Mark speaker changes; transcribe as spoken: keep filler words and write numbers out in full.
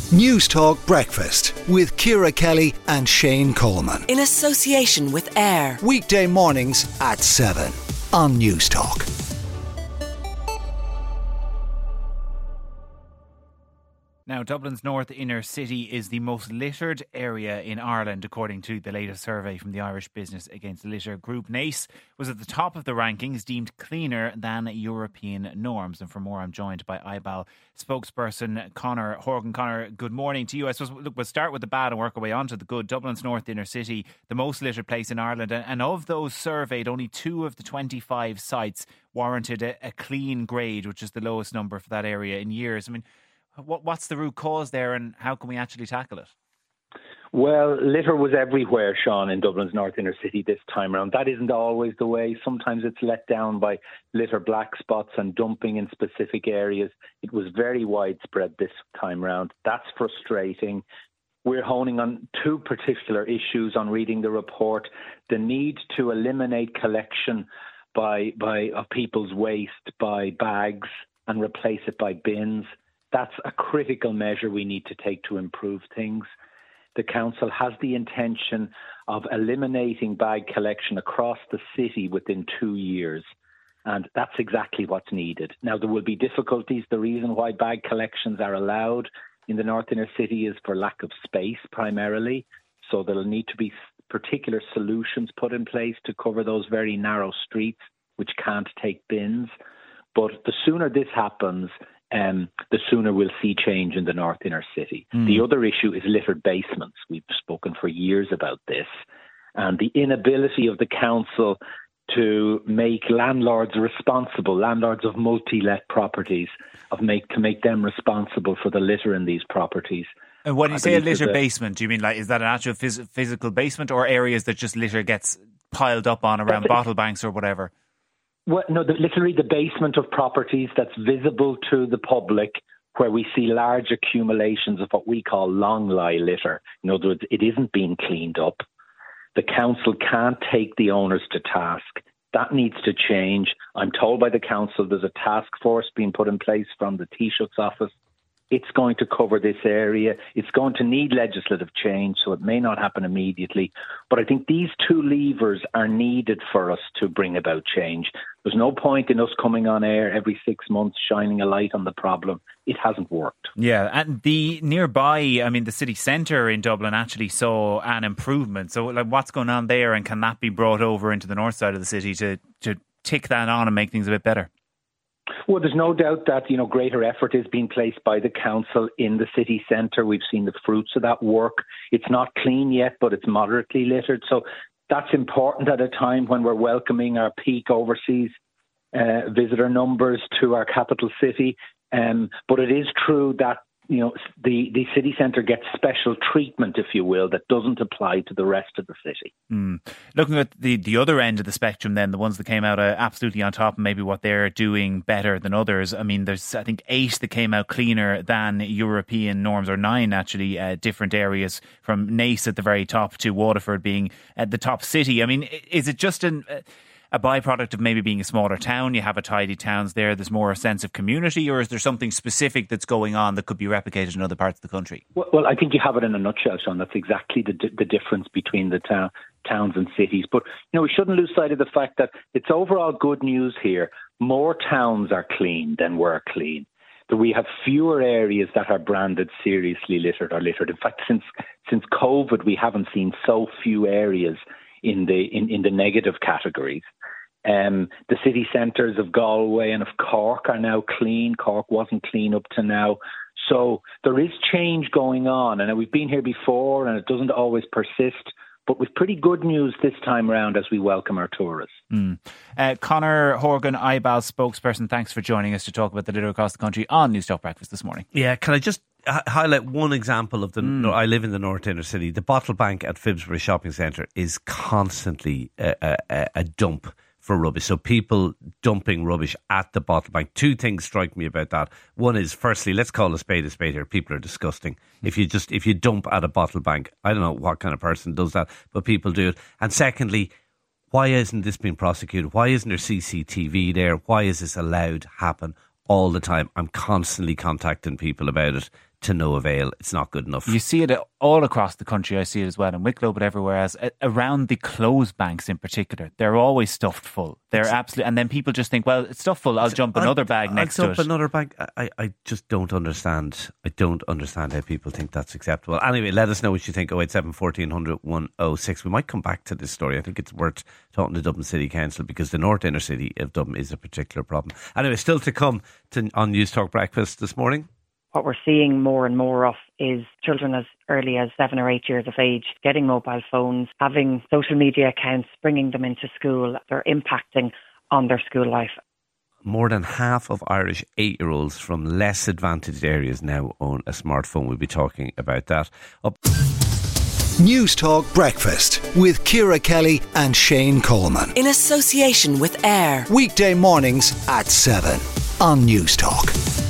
Speaker 1: News Talk Breakfast with Ciara Kelly and Shane Coleman.
Speaker 2: In association with AIR.
Speaker 1: Weekday mornings at seven on News Talk.
Speaker 3: Now, Dublin's north inner city is the most littered area in Ireland, according to the latest survey from the Irish Business Against Litter group. Naas was at the top of the rankings, deemed cleaner than European norms. And for more, I'm joined by I B A L spokesperson Conor Horgan. Conor, good morning to you. I suppose, look, we'll start with the bad and work our way on to the good. Dublin's north inner city, the most littered place in Ireland. And of those surveyed, only two of the twenty-five sites warranted a, a clean grade, which is the lowest number for that area in years. I mean, What, what's the root cause there, and how can we actually tackle it?
Speaker 4: Well, litter was everywhere, Sean, in Dublin's north inner city this time around. That isn't always the way. Sometimes it's let down by litter black spots and dumping in specific areas. It was very widespread this time around. That's frustrating. We're honing on two particular issues on reading the report. The need to eliminate collection by, by of people's waste by bags and replace it by bins. That's a critical measure we need to take to improve things. The council has the intention of eliminating bag collection across the city within two years. And that's exactly what's needed. Now, there will be difficulties. The reason why bag collections are allowed in the north inner city is for lack of space primarily. So there'll need to be particular solutions put in place to cover those very narrow streets which can't take bins. But the sooner this happens, Um, the sooner we'll see change in the north inner city. Mm. The other issue is littered basements. We've spoken for years about this. And the inability of the council to make landlords responsible, landlords of multi-let properties, of make to make them responsible for the litter in these properties.
Speaker 3: And when you
Speaker 4: I
Speaker 3: say a litter
Speaker 4: a,
Speaker 3: basement, do you mean like, is that an actual phys- physical basement, or areas that just litter gets piled up on around bottle banks or whatever?
Speaker 4: Well, no, the, literally the basement of properties that's visible to the public, where we see large accumulations of what we call long lie litter. In other words, it isn't being cleaned up. The council can't take the owners to task. That needs to change. I'm told by the council there's a task force being put in place from the Taoiseach's office. It's going to cover this area. It's going to need legislative change, so it may not happen immediately. But I think these two levers are needed for us to bring about change. There's no point in us coming on air every six months shining a light on the problem. It hasn't worked.
Speaker 3: Yeah, and the nearby, I mean, the city centre in Dublin actually saw an improvement. So like, what's going on there, and can that be brought over into the north side of the city to, to tick that on and make things a bit better?
Speaker 4: Well, there's no doubt that, you know, greater effort is being placed by the council in the city centre. We've seen the fruits of that work. It's not clean yet, but it's moderately littered. So that's important at a time when we're welcoming our peak overseas uh, visitor numbers to our capital city. Um, but it is true that, you know, the, the city centre gets special treatment, if you will, that doesn't apply to the rest of the city.
Speaker 3: Mm. Looking at the, the other end of the spectrum then, the ones that came out uh, absolutely on top, and maybe what they're doing better than others. I mean, there's, I think, eight that came out cleaner than European norms, or nine actually, uh, different areas, from Naas at the very top to Waterford being at the top city. I mean, is it just an... Uh, a byproduct of maybe being a smaller town? You have a tidy towns there, there's more a sense of community, or is there something specific that's going on that could be replicated in other parts of the country?
Speaker 4: Well, well I think you have it in a nutshell, Sean. That's exactly the the difference between the town, towns and cities. But, you know, we shouldn't lose sight of the fact that it's overall good news here. More towns are clean than were clean. That we have fewer areas that are branded seriously littered or littered. In fact, since since COVID, we haven't seen so few areas in the in, in the negative categories. Um, the city centres of Galway and of Cork are now clean. Cork wasn't clean up to now. So there is change going on. And we've been here before, and it doesn't always persist. But with pretty good news this time around as we welcome our tourists.
Speaker 3: Mm. Uh, Conor Horgan, I B A L spokesperson, thanks for joining us to talk about the litter across the country on News Talk Breakfast this morning.
Speaker 5: Yeah, can I just h- highlight one example of the... Mm. No, I live in the north inner city. The bottle bank at Phibsborough Shopping Centre is constantly a, a, a dump for rubbish. So people dumping rubbish at the bottle bank. Two things strike me about that. One is, firstly, let's call a spade a spade here. People are disgusting. If you just, if you dump at a bottle bank, I don't know what kind of person does that, but people do it. And secondly, why isn't this being prosecuted? Why isn't there C C T V there? Why is this allowed to happen all the time. I'm constantly contacting people about it, to no avail. It's not good enough.
Speaker 3: You see it all across the country. I see it as well in Wicklow, but everywhere else. Around the closed banks in particular, they're always stuffed full. They're absolutely, and then people just think, well, it's stuffed full, I'll jump another I'll, bag
Speaker 5: I'll
Speaker 3: next
Speaker 5: jump
Speaker 3: to it.
Speaker 5: another bag. I, I just don't understand. I don't understand how people think that's acceptable. Anyway, let us know what you think. oh eight seven, fourteen hundred, one oh six. We might come back to this story. I think it's worth talking to Dublin City Council, because the north inner city of Dublin is a particular problem. Anyway, still to come to, on News Talk Breakfast this morning.
Speaker 6: What we're seeing more and more of is children as early as seven or eight years of age getting mobile phones, having social media accounts, bringing them into school. They're impacting on their school life.
Speaker 5: More than half of Irish eight-year-olds from less advantaged areas now own a smartphone. We'll be talking about that. Up-
Speaker 1: News Talk Breakfast with Ciara Kelly and Shane Coleman.
Speaker 2: In association with AIR.
Speaker 1: Weekday mornings at seven on News Talk.